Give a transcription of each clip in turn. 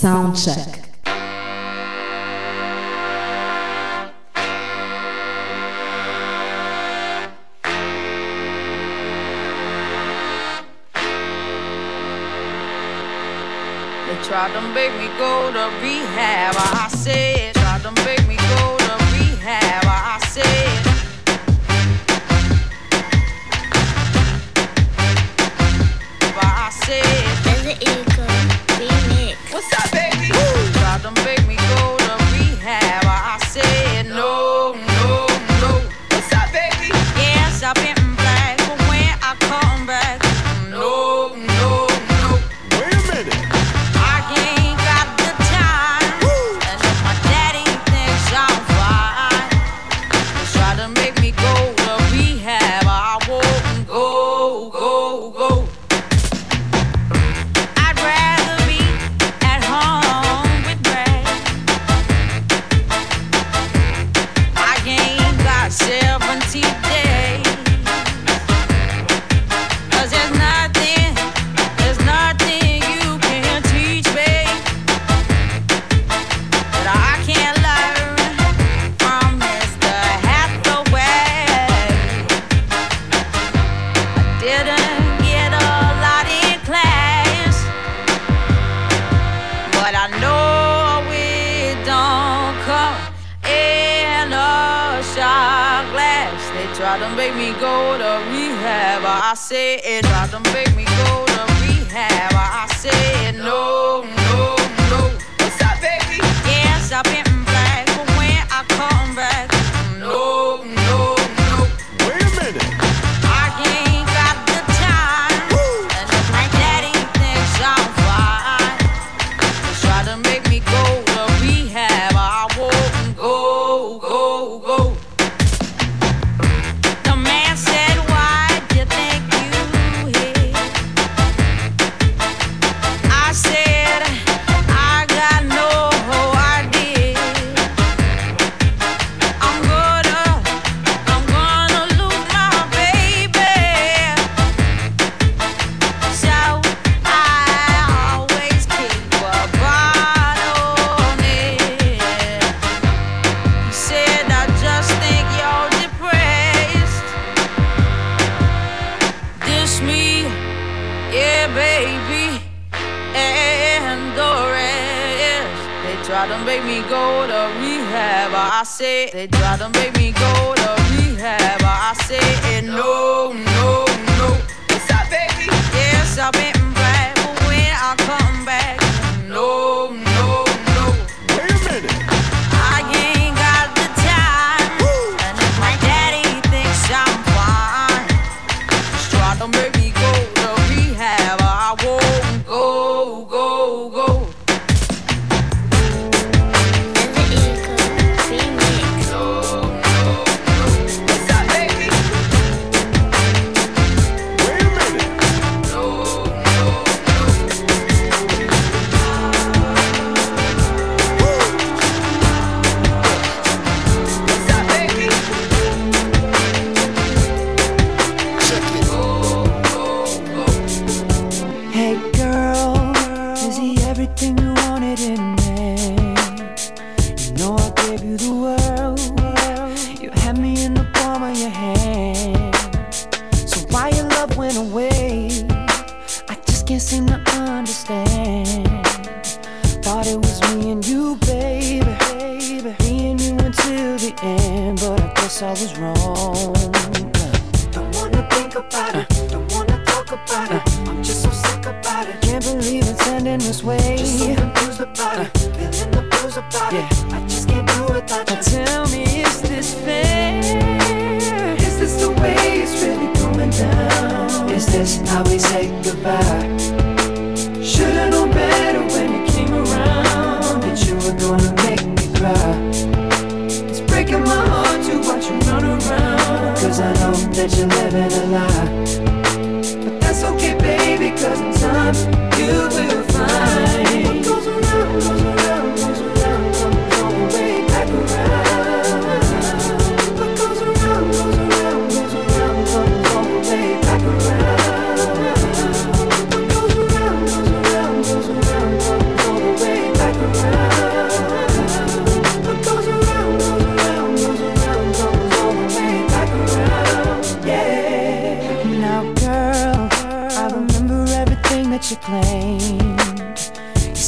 Soundcheck. They tried to make me go to rehab. I said, tried to make me go to rehab. I said, I said, As an ego, remix. what's up, baby? Woo! Tried to make me go to rehab. I said, no, no, no. What's up, baby? Yes, I've been black, but when I come back, no, no, no. Wait a minute. I ain't got the time. Woo! And if my daddy thinks I'm fine, they try to make me go to rehab. I won't go, go, go. I'd rather be at home with Brad. I ain't got 70 days. 'Cause there's nothing you can teach me that I can't learn from Mr. Hathaway. I didn't get a lot in class, but I know it don't come in a shot glass. They tried to make me go to rehab. I said, tried to make me go to rehab. I said, no, no, no. What's up, baby? Yes, I've been black, but when I come back, no, no, no. Wait a minute. I ain't got the time. Woo! And if my daddy thinks I'm fine, they try to make me go to rehab. I won't go, go, go. The man said, why do you think you here? I said, I got no idea. I'm gonna lose my baby. So I always keep a bottle on it. He said, I just think you're depressed. Dish me, yeah, baby, and the rest. They tried to make me go to rehab. I said, they tried to make me go to rehab. I said, no, no, no. What's up, baby? Yes, I've been black, but when I come back, no, no, no. Wait a minute. I ain't got the time. Woo! And if my daddy thinks I'm fine, he's trying to make me go to rehab. I won't go, go, go. As an ego, remix. No, no, no. What's up, baby? Wait a minute. No, no, no. What's up, baby? Check it. Hey girl, is he everything you wanted in a man? You know I gave you the world. You had me in the palm of your hand. So why your love went away? I just can't seem to understand. Thought it was me and you, baby. Me and you until the end, but I guess I was wrong. Don't wanna think about it, don't wanna talk about it. I'm just so sick about it. Can't believe it's ending this way. Just so confused about it, feeling the blues about it. I just can't do it without you. Now tell me, is this fair? Is this the way it's really going down? Is this how we say goodbye? Should've known better when you came around that you were gonna make me cry. It's breaking my heart to watch you run around, 'cause I know that you're living a lie. But that's okay, baby, 'cause in time you will find what goes around, goes around, goes around, comes all the way back around. What goes around, goes around, goes around, comes all the way back around. What goes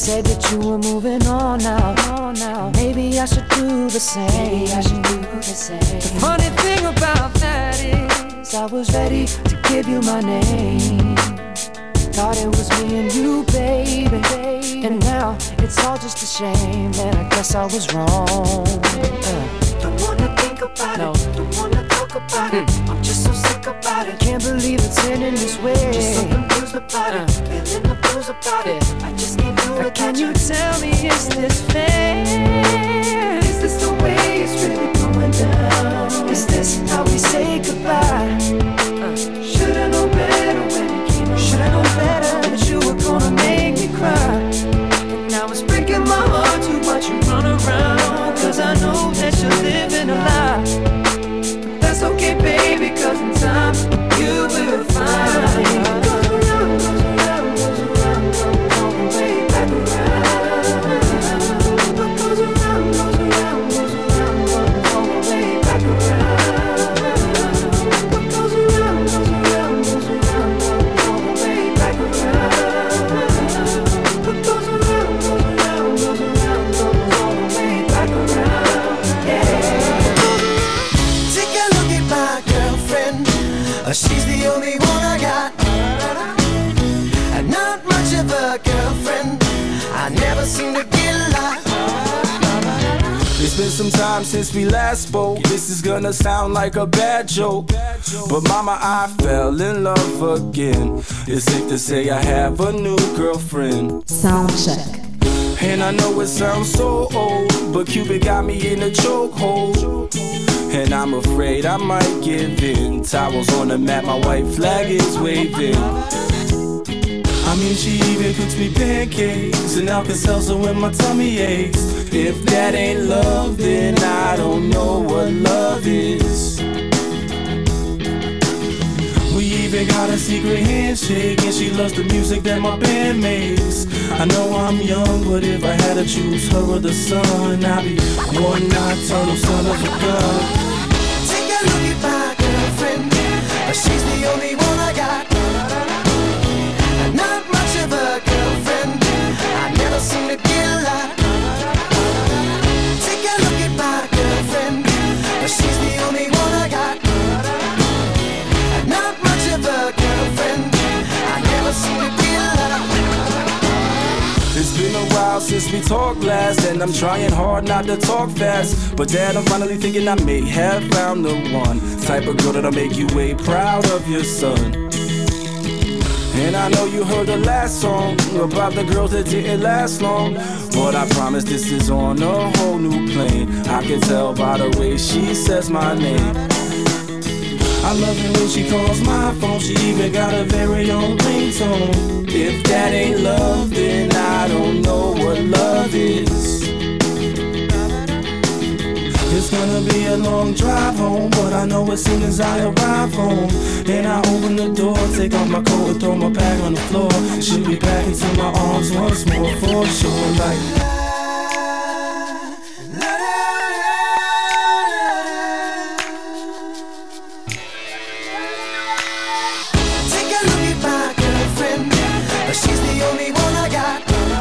said that you were moving on now. Maybe I should do the same. The funny thing about that is I was ready to give you my name. Thought it was me and you, baby. And now it's all just a shame. And I guess I was wrong. Don't wanna think about it. Don't wanna talk about it. I'm just so sick about it. Can't believe it's ending this way. Just so confused about it. Feeling the blues about it. I just can't do it. Can you tell me, is this fair? Is this the way it's really going down? Is this how we say goodbye? Should've known better when it came around. Should've known better that you were gonna make me cry. And now it's breaking my heart to watch you run around. Cause I know that you're living a lie. But that's okay, baby, cause in time you will find. Goes around, goes around, goes around, goes all the way back around. What goes around, goes around, goes around, goes all the way back around. What goes around, goes around, goes around, goes all the way back around. What goes around, goes around, goes around, goes all the way back around. Yeah. Take a look at my girlfriend. She's the only one I got. Not much of a girlfriend. I never seem to get a lot. It's been some time since we last spoke. This is gonna sound like a bad joke, but mama, I fell in love again. It's safe to say I have a new girlfriend. Sound check. And I know it sounds so old, but Cupid got me in a chokehold. And I'm afraid I might give in. Towels on the mat, my white flag is waving. I mean, she even cooks me pancakes and Alka-Seltzer when my tummy aches. If that ain't love, then I don't know what love is. We even got a secret handshake, and she loves the music that my band makes. I know I'm young, but if I had to choose her or the sun, I'd be one nocturnal son of a gun. Take a look at my girlfriend. She's the only one I got. Not much of a girlfriend. I never seem to get a lot. Take a look at my girlfriend. She's the only one I got. Not much of a girlfriend. I never seem to get a lot. It's been a while since we talked last, and I'm trying hard not to talk fast. But Dad, I'm finally thinking I may have found the one. Type of girl that'll make you way proud of your son. And I know you heard the last song about the girls that didn't last long, but I promise this is on a whole new plane. I can tell by the way she says my name. I love it when she calls my phone. She even got a very own ringtone. If that ain't love, then I don't know what love is. It's gonna be a long drive home, but I know as soon as I arrive home and I open the door, take off my coat and throw my bag on the floor, she'll be back into my arms once more for sure. Like take a look at my girlfriend. She's the only one I got.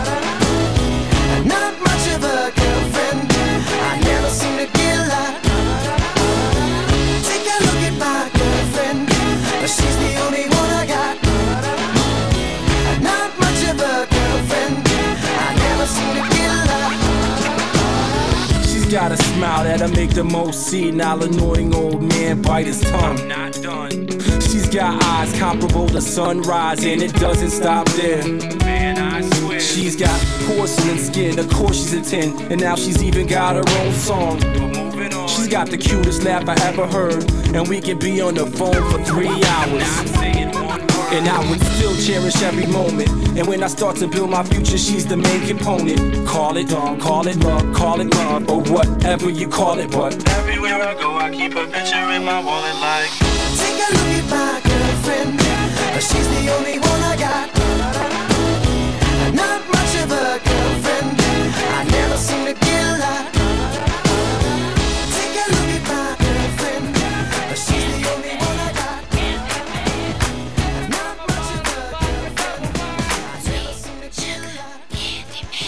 Not much of a girlfriend. I never seem to get a lot. Take a look at my girlfriend. She's the only one I got. Not much of a girlfriend. I never seem to get a lot. she's got a smile that'll make the most senile, annoying old man bite his tongue. I'm not done. She's got eyes comparable to sunrise, and it doesn't stop there. Man, I swear. She's got porcelain skin, of course she's a 10, and now she's even got her own song. She's got the cutest laugh I ever heard, and we can be on the phone for 3 hours. And I would still cherish every moment. And when I start to build my future, she's the main component. Call it love, or whatever you call it, but everywhere I go, I keep a picture in my wallet like. Take a look at my girlfriend. She's the only one I got. Not much of a girlfriend. I never seem to get a lot. Take a look at my girlfriend. She's the only one I got. Not much of a girlfriend. I never seem to get a lot.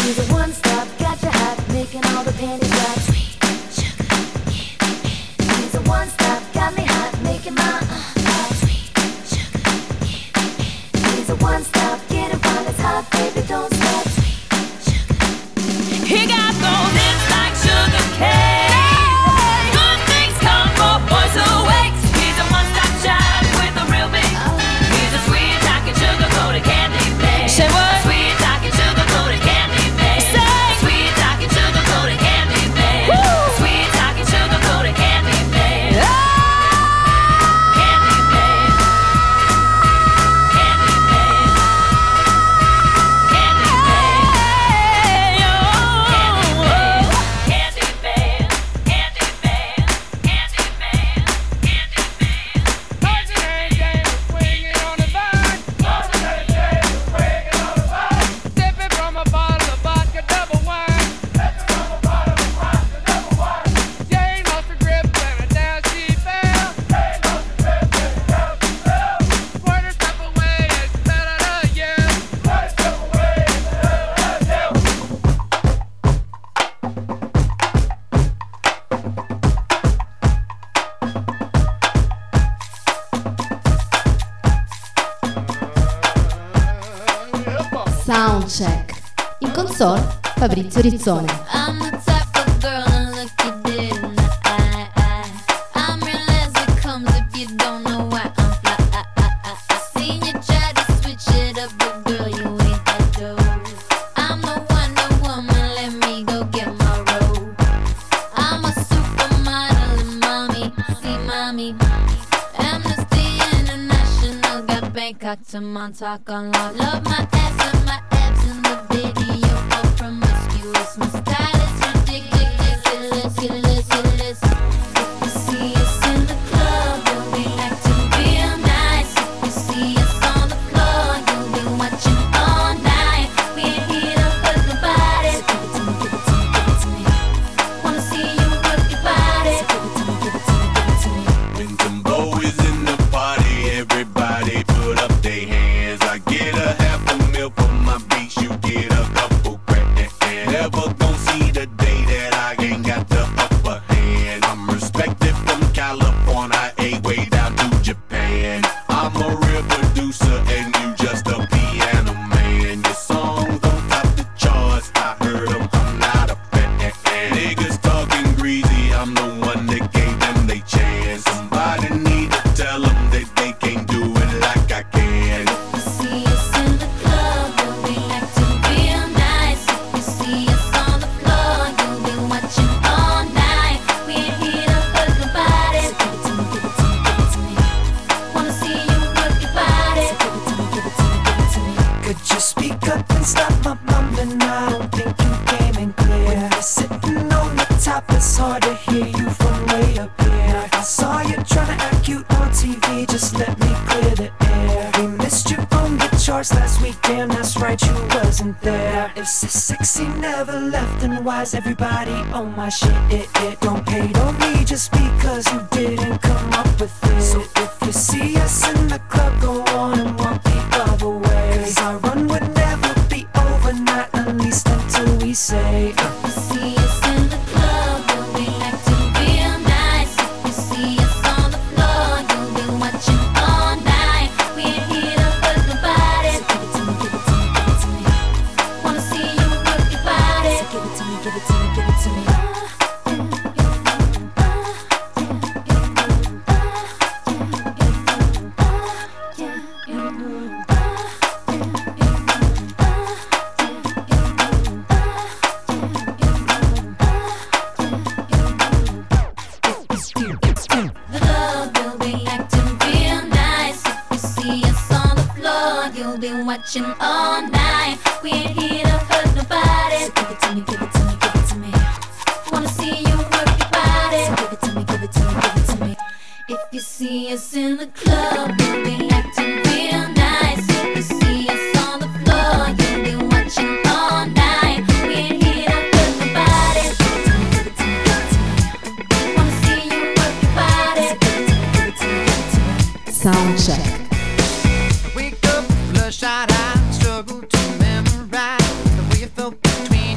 He's a one-stop, got you hot, making all the panties drop. Sweet sugar candy man. He's a one-stop, got me hot, making my sweet sugar candy man. He's a one-stop, getting fun, it's hot, baby, don't stop. Sweet sugar. He got those hips like sugar cane. Good things come for boys who wait. He's a one-stop shop with a real big. He's a sweet talking sugar-coated candy man. Say what? Sweet talking sugar-coated candy man. Say sweet talking sugar-coated candy man. Sweet talking sugar-coated candy man. Candy man. Candy man. Candy man. Candy man. Soundcheck. In console Fabrizio Rizzone. I'm the type of girl to look you dead in the eye. I'm real as it comes if you don't know why I'm fly. I seen you try to switch it up, but girl, you ain't that dope. I'm the Wonder Woman, let me go get my robe. I'm a supermodel and mommy, see mommy. Amnesty International got Bangkok to Montauk on lock. Love my ass and my abs in the video of promiscuous. My style is ridiculous, ridiculous. If you see us in the club, you'll be acting real nice. If you see us on the floor, you'll be watching all night. We ain't here to hurt nobody. So give it to me, give it to me, give it to me. Wanna see you work your body. So give it to me, give it to me, give it to me. When Timbo is in the party, everybody put up their hands. I get a half a meal for my beats, you get a couple grand. Never gon' see the day that I ain't got the upper hand. I'm respected from California, way down to Japan. I'm a real producer and you just a piano man. Your songs don't top the charts, I heard them, I'm not a fan. Niggas talking greasy, I'm the one that gave them they chance. Somebody need to tell them that they can't do it like I can. If you see us in the club, you'll be acting real nice. If you see us on the floor, you'll be watching all night. We ain't here to hurt nobody. So give it to me, give it to me, give it to me. Wanna see you work your body. So give it to me, give it to me, give it to me. Could you speak up and stop my mumbling? I don't think you came in clear. When you're sitting on the top, it's hard to hear you from way up here. I saw you trying to act cute on TV, just let me clear the air. We missed you on the charts last week, damn, that's right, you wasn't there. If so sexy never left, then why's everybody on my shit? It don't hate on me just because you didn't come up with it. So if you see us in the club, go on and walk the other way. Cause our run would never be over, not at least until we say If you see us in the club, you'll be acting real nice. If you see us on the floor, you'll be watching all night. We ain't here to hurt nobody. So give it to me, give it to me, give it to me. Wanna see you work your body. So give it to me, give it to me, give it to me. The club, you'll be acting real nice. If you see us on the floor, you'll be watching all night. We ain't here to hurt nobody. So give it to me, give it to me, give it to me. Wanna see you work your body. So give it to me, give it to me, give it to me. If you see us in the club, you'll be acting real nice. If you see us on the floor, you'll be watching all night. We ain't here to hurt nobody. So give it to me, give it to me, give it to me. Wanna see you work your body. So give it to me, give it to me, give it to me. Soundcheck. wake up, bloodshot eyes, struggle to memorize the way you felt between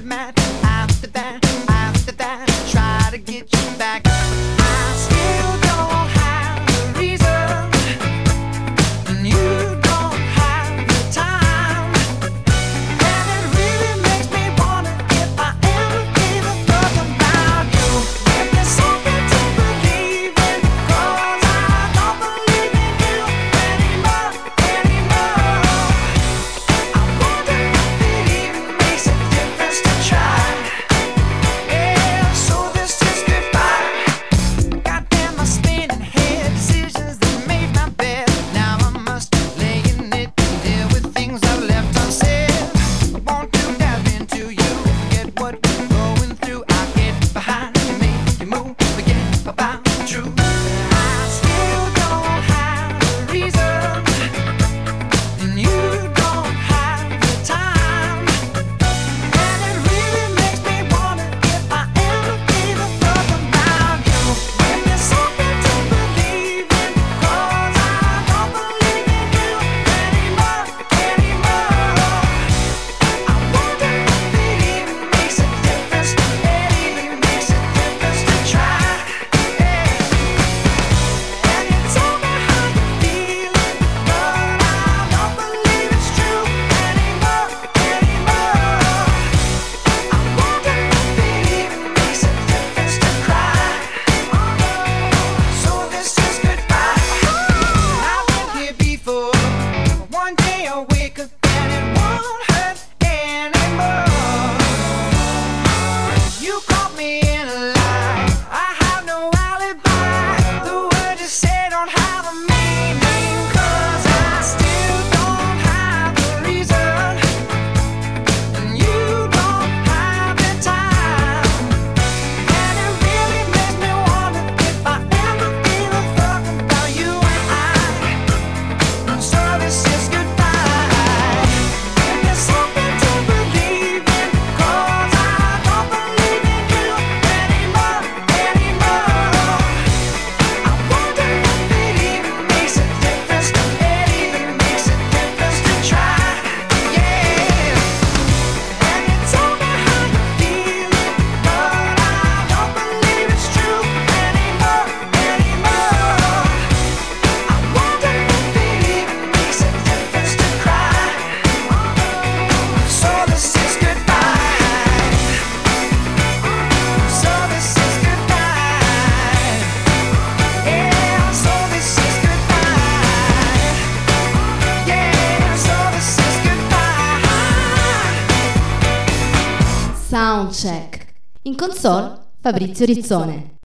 mat. After that, try to get you back. I still don't have the reason, and you don't have the time. And it really makes me wonder if I ever gave a fuck about you. If there's something to believe in, 'cause I don't believe in you anymore. I wonder if it even makes a difference to try. Yeah, so this is goodbye. Goddamn, my spinning head, decisions that made my bed. Now I must lay in it and deal with things I've left unsaid. I want to dive into you, forget what we're going through. I get behind you, make you move, forget about the truth. I still don't have the reason, and you don't have the time. And it really makes me wonder if I ever gave a fuck about you. If there's something to believe in, 'cause I don't believe in you anymore. I wonder if it even makes a difference, to try. And you tell me how you feel, but I don't believe it's true anymore. I wonder if it even makes a difference to cry. So this is goodbye. I've been here before. One day I'll wake up and it won't hurt anymore. You caught me in a lie. I have no alibi. The words you say don't have a meaning, 'cause I still don't have the reason, and you don't have the time. And it really makes me wonder if I ever gave a fuck about you and I. So this is goodbye. If there's something to believe in, 'cause I don't believe in you anymore. I wonder if it even makes a difference, to try. Yeah. And you tell me how you feel, but I don't believe it's true anymore. I wonder if it even makes a difference to cry. So this is goodbye. So this is goodbye. Yeah, so this is goodbye. Yeah, so this is goodbye. Soundcheck. In console Fabrizio Rizzone.